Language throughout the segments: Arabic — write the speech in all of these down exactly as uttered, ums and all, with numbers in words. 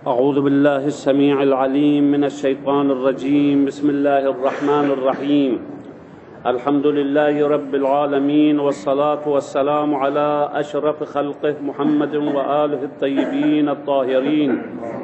أعوذ بالله السميع العليم من الشيطان الرجيم. بسم الله الرحمن الرحيم. الحمد لله رب العالمين، والصلاة والسلام على أشرف خلقه محمد وآله الطيبين الطاهرين،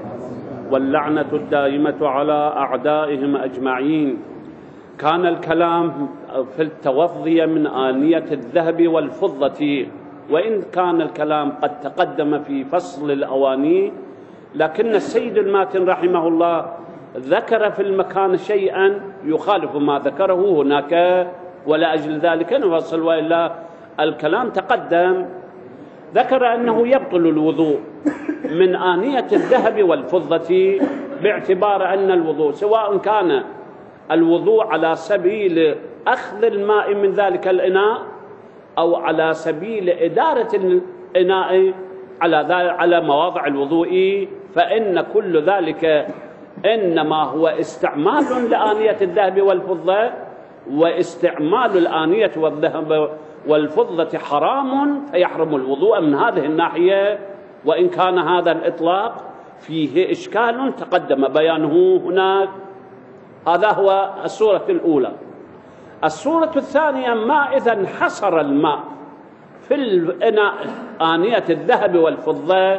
واللعنة الدائمة على أعدائهم أجمعين. كان الكلام في التوضي من آنية الذهب والفضة، وإن كان الكلام قد تقدم في فصل الأواني، لكن السيد الماتن رحمه الله ذكر في المكان شيئا يخالف ما ذكره هناك، ولا أجل ذلك نفصل، وإلا الكلام تقدم. ذكر أنه يبطل الوضوء من آنية الذهب والفضة، باعتبار أن الوضوء سواء كان الوضوء على سبيل أخذ الماء من ذلك الإناء أو على سبيل إدارة الإناء على على مواضع الوضوء، فإن كل ذلك إنما هو استعمال لآنية الذهب والفضة، واستعمال الآنية والذهب والفضة حرام، فيحرم الوضوء من هذه الناحية. وإن كان هذا الإطلاق فيه إشكال تقدم بيانه هناك. هذا هو الصورة الأولى. الصورة الثانية: ما إذا انحصر الماء في الإناء آنية الذهب والفضة،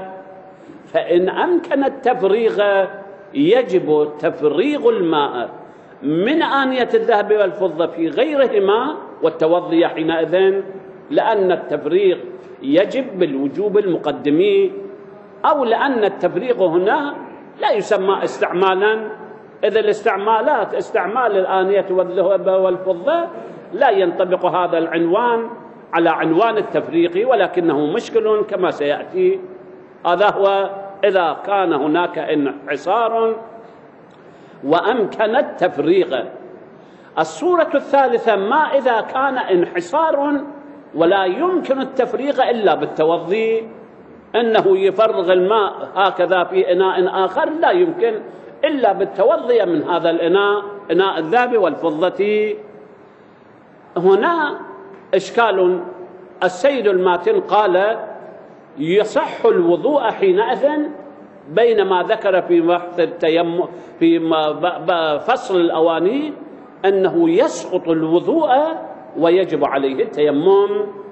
فإن أمكن التفريغ يجب تفريغ الماء من آنية الذهب والفضة في غيرهما والتوضي حينئذ، لأن التفريغ يجب بالوجوب المقدم، أو لأن التفريغ هنا لا يسمى استعمالا، إذا الاستعمالات استعمال الآنية والذهب والفضة لا ينطبق هذا العنوان على عنوان التفريق، ولكنه مشكل كما سيأتي. هذا هو إذا كان هناك انحصار وأمكن التفريغ. الصورة الثالثة: ما إذا كان انحصار ولا يمكن التفريغ إلا بالتوضي، أنه يفرغ الماء هكذا في إناء آخر، لا يمكن إلا بالتوضي من هذا الإناء، إناء الذهب والفضة. هنا إشكال. السيد الماتن قال يصح الوضوء حينئذ، بينما ذكر في بحث التيمم في فصل الأواني أنه يسقط الوضوء ويجب عليه التيمم،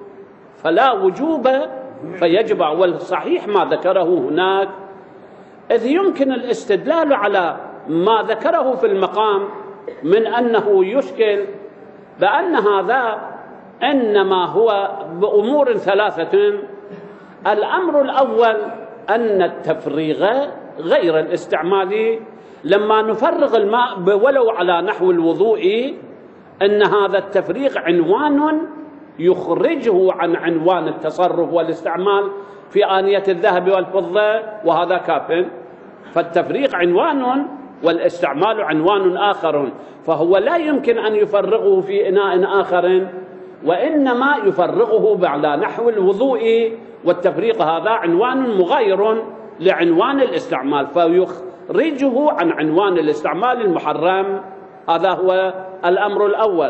فلا وجوب فيجب. والصحيح ما ذكره هناك، إذ يمكن الاستدلال على ما ذكره في المقام من أنه يشكل بأن هذا إنما هو بأمور ثلاثة. الأمر الأول أن التفريغ غير الاستعمال، لما نفرغ الماء ولو على نحو الوضوء، أن هذا التفريغ عنوان يخرجه عن عنوان التصرف والاستعمال في آنية الذهب والفضة، وهذا كاف. فالتفريغ عنوان والاستعمال عنوان آخر، فهو لا يمكن أن يفرغه في إناء آخر، وإنما يفرغه على نحو الوضوء، والتفريق هذا عنوان مغاير لعنوان الاستعمال، فيخرجه عن عنوان الاستعمال المحرم. هذا هو الأمر الأول.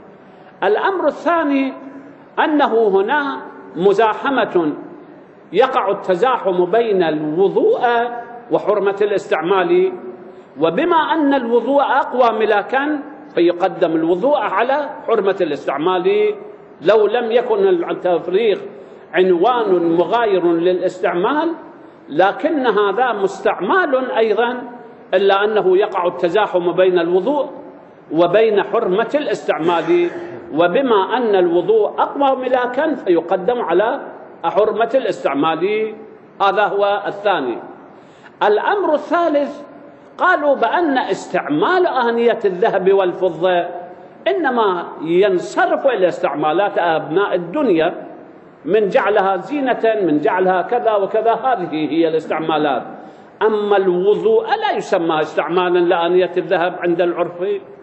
الأمر الثاني أنه هنا مزاحمة، يقع التزاحم بين الوضوء وحرمة الاستعمال، وبما أن الوضوء أقوى ملاكا فيقدم الوضوء على حرمة الاستعمال، لو لم يكن التفريغ عنوان مغاير للاستعمال، لكن هذا مستعمال أيضا، إلا أنه يقع التزاحم بين الوضوء وبين حرمة الاستعمال، وبما أن الوضوء أقوى ملاكا فيقدم على حرمة الاستعمال. هذا هو الثاني. الأمر الثالث: قالوا بأن استعمال آنية الذهب والفضة إنما ينصرف إلى استعمالات أبناء الدنيا، من جعلها زينة، من جعلها كذا وكذا، هذه هي الاستعمالات. أما الوضوء لا يسمى استعمالا لآنية الذهب عند العرف.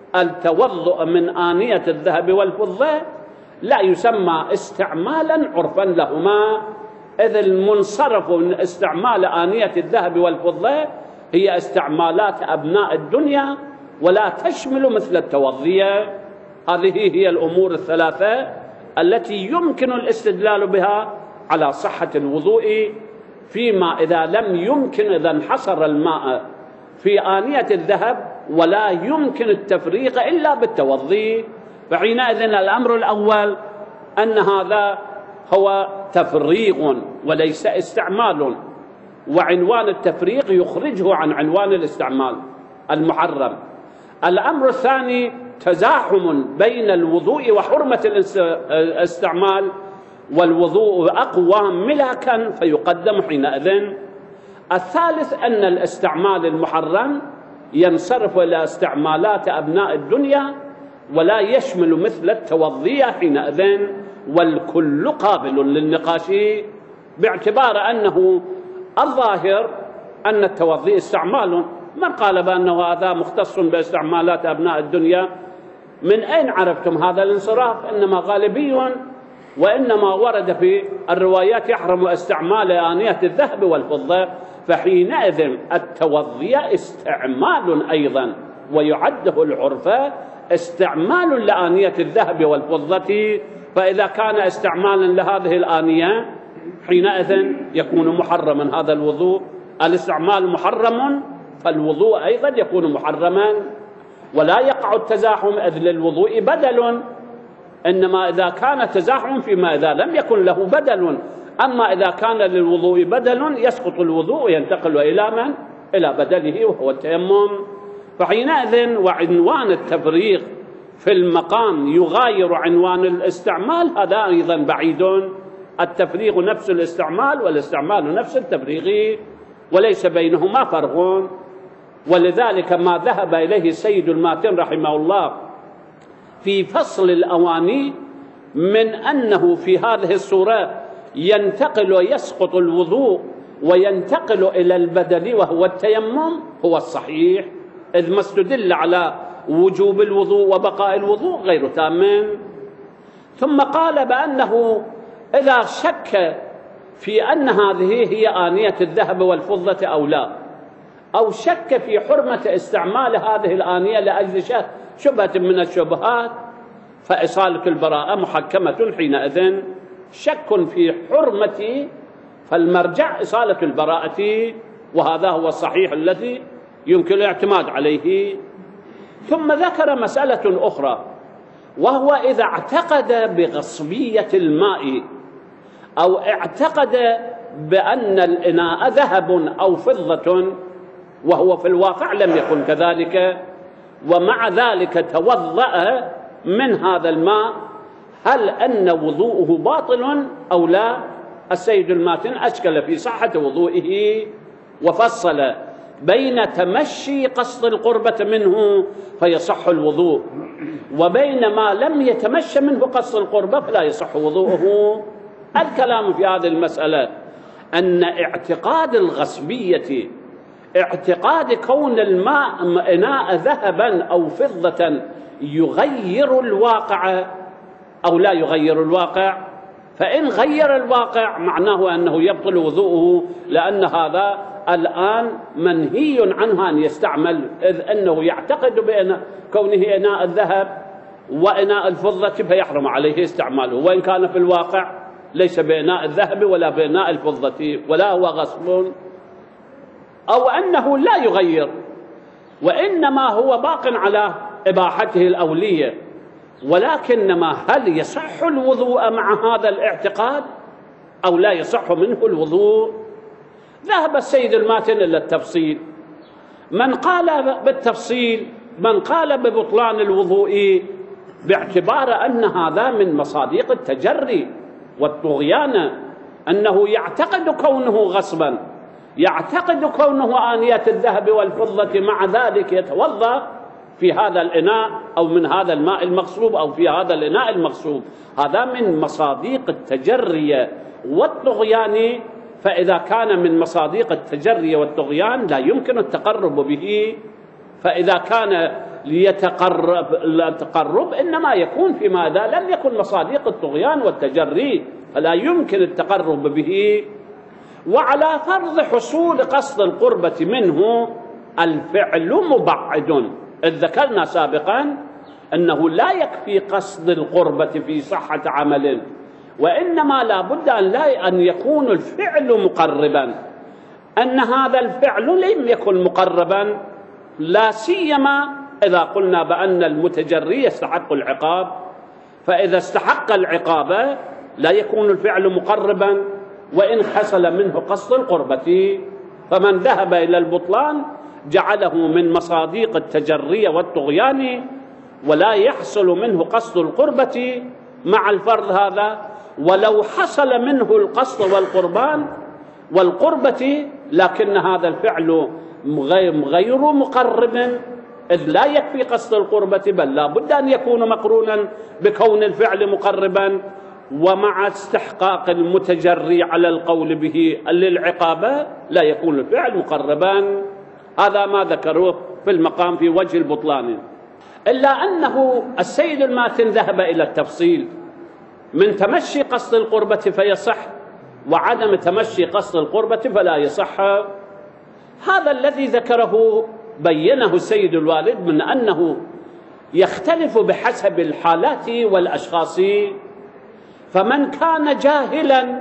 التوضؤ من آنية الذهب والفضة لا يسمى استعمالا عرفا لهما، إذ المنصرف من استعمال آنية الذهب والفضة هي استعمالات أبناء الدنيا، ولا تشمل مثل التوضية. هذه هي الأمور الثلاثة التي يمكن الاستدلال بها على صحة الوضوء فيما إذا لم يمكن، إذا انحصر الماء في آنية الذهب ولا يمكن التفريق إلا بالتوضي، فحينئذ الأمر الأول أن هذا هو تفريغ وليس استعمال، وعنوان التفريق يخرجه عن عنوان الاستعمال المحرم. الأمر الثاني تزاحم بين الوضوء وحرمة الاستعمال، والوضوء أقوى ملاكا فيقدم حينئذ. الثالث أن الاستعمال المحرم ينصرف إلى استعمالات أبناء الدنيا ولا يشمل مثل التوضية حينئذ، والكل قابل للنقاش باعتبار أنه الظاهر أن التوضي استعمال. من قال بأنه هذا مختص باستعمالات أبناء الدنيا؟ من أين عرفتم هذا الانصراف؟ إنما غالبي، وإنما ورد في الروايات يحرم استعمال آنية الذهب والفضة، فحينئذ التوضي استعمال أيضا، ويعده العرف استعمال لآنية الذهب والفضة، فإذا كان استعمالا لهذه الآنية حينئذ يكون محرما هذا الوضوء. الاستعمال محرم فالوضوء أيضا يكون محرما، ولا يقع التزاحم إذ للوضوء بدل، إنما إذا كان تزاحم فيما إذا لم يكن له بدل. أما إذا كان للوضوء بدل يسقط الوضوء وينتقل إلى من؟ إلى بدله وهو التيمم. فحينئذ وعنوان التفريغ في المقام يغاير عنوان الاستعمال، هذا أيضا بعيد. التفريغ نفس الاستعمال والاستعمال نفس التفريغ، وليس بينهما فرق. ولذلك ما ذهب إليه السيد الماتن رحمه الله في فصل الأواني من أنه في هذه الصورة ينتقل ويسقط الوضوء وينتقل إلى البدل وهو التيمم هو الصحيح، إذ ما استدل على وجوب الوضوء وبقاء الوضوء غير تام. ثم قال بأنه إذا شك في أن هذه هي آنية الذهب والفضة أو لا، أو شك في حرمة استعمال هذه الآنية لأجل شبهة من الشبهات، فإصالة البراءة محكمة حينئذ. شك في حرمة فالمرجع إصالة البراءة، وهذا هو الصحيح الذي يمكن الاعتماد عليه. ثم ذكر مسألة أخرى، وهو إذا اعتقد بغصبية الماء أو اعتقد بأن الإناء ذهب أو فضة وهو في الواقع لم يكن كذلك، ومع ذلك توضأ من هذا الماء، هل أن وضوءه باطل أو لا؟ السيد الماتن أشكل في صحة وضوئه وفصل بين تمشي قصد القربة منه فيصح الوضوء، وبين ما لم يتمشى منه قصد القربة فلا يصح وضوءه. الكلام في هذه المسألة أن اعتقاد الغصبية، اعتقاد كون الماء إناء ذهبا أو فضة يغير الواقع أو لا يغير الواقع، فإن غير الواقع معناه أنه يبطل وضوءه، لأن هذا الآن منهي عنه أن يستعمل، إذ أنه يعتقد بأن كونه إناء الذهب وإناء الفضة فيحرم عليه استعماله، وإن كان في الواقع ليس بإناء الذهب ولا بإناء الفضة ولا هو غصب، أو أنه لا يغير وإنما هو باق على إباحته الأولية. ولكنما هل يصح الوضوء مع هذا الاعتقاد أو لا يصح منه الوضوء؟ ذهب السيد الماتن إلى التفصيل. من قال بالتفصيل، من قال ببطلان الوضوء باعتبار أن هذا من مصادق التجري والطغيان، أنه يعتقد كونه غصبا، يعتقد كونه آنية الذهب والفضة، مع ذلك يتوضأ في هذا الإناء أو من هذا الماء المغصوب أو في هذا الإناء المغصوب، هذا من مصادق التجري والطغيان. فإذا كان من مصادق التجري والطغيان لا يمكن التقرب به، فإذا كان ليتقرب التقرب إنما يكون في ماذا لم يكن مصادق الطغيان والتجري، فلا يمكن التقرب به. وعلى فرض حصول قصد القربة منه الفعل مبعد، إذ ذكرنا سابقا أنه لا يكفي قصد القربة في صحة عمل، وإنما لا بد أن, لا أن يكون الفعل مقربا. أن هذا الفعل لم يكن مقربا لا سيما إذا قلنا بأن المتجري يستحق العقاب، فإذا استحق العقاب لا يكون الفعل مقربا وإن حصل منه قصد القربة. فمن ذهب إلى البطلان جعله من مصاديق التجري والطغيان، ولا يحصل منه قصد القربة مع الفرض هذا، ولو حصل منه القصد والقربان والقربة لكن هذا الفعل غير مقرب، إذ لا يكفي قصد القربة بل لا بد أن يكون مقرونا بكون الفعل مقربا، ومع استحقاق المتجري على القول به للعقابة لا يكون الفعل مقربا. هذا ما ذكروه في المقام في وجه البطلان، إلا أنه السيد الماتن ذهب إلى التفصيل من تمشي قصد القربة فيصح وعدم تمشي قصد القربة فلا يصح. هذا الذي ذكره بينه السيد الوالد من أنه يختلف بحسب الحالات والأشخاص، فمن كان جاهلا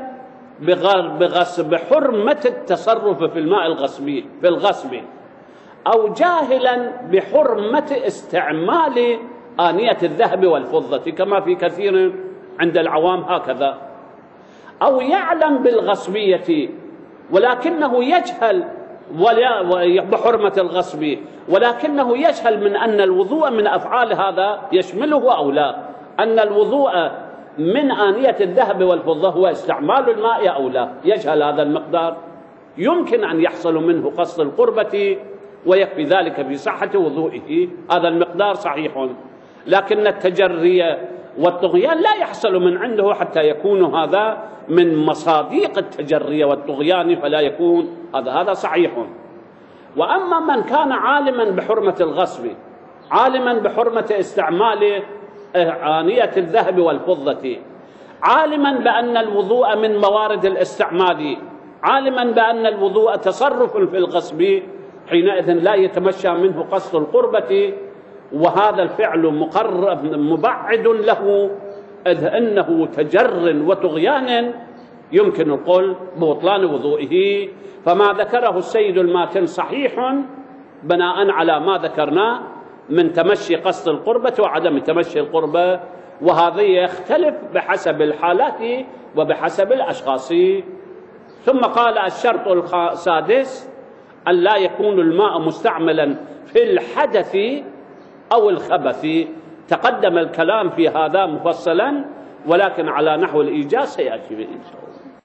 بغصب حرمة التصرف في الماء الغصبي في الغصب، أو جاهلا بحرمة استعمال آنية الذهب والفضة كما في كثير عند العوام هكذا، أو يعلم بالغصبية ولكنه يجهل بحرمة الغصب ولكنه يجهل من أن الوضوء من أفعال هذا يشمله أو لا، أن الوضوء من آنية الذهب والفضة هو استعمال الماء أو لا، يجهل هذا المقدار، يمكن أن يحصل منه قصد القربة ويكفي ذلك في صحة وضوئه، هذا المقدار صحيح. لكن التجري والطغيان لا يحصل من عنده حتى يكون هذا من مصاديق التجري والطغيان فلا يكون هذا هذا صحيح. وأما من كان عالما بحرمة الغصب، عالما بحرمة استعمال آنية الذهب والفضة، عالما بأن الوضوء من موارد الاستعمال، عالما بأن الوضوء تصرف في الغصب، حينئذ لا يتمشى منه قصد القربة، وهذا الفعل مقرب مبعد له إذ أنه تجر وطغيان يمكن القول ببطلان وضوئه. فما ذكره السيد الماتن صحيح بناء على ما ذكرناه من تمشي قصد القربة وعدم تمشي القربة، وهذا يختلف بحسب الحالات وبحسب الأشخاص. ثم قال الشرط السادس أن لا يكون الماء مستعملا في الحدث أو الخبث. تقدم الكلام في هذا مفصلا ولكن على نحو الإيجاز سيأتي به إن شاء الله.